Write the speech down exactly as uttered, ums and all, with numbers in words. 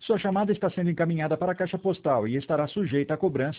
Sua chamada está sendo encaminhada para a caixa postal e estará sujeita à cobrança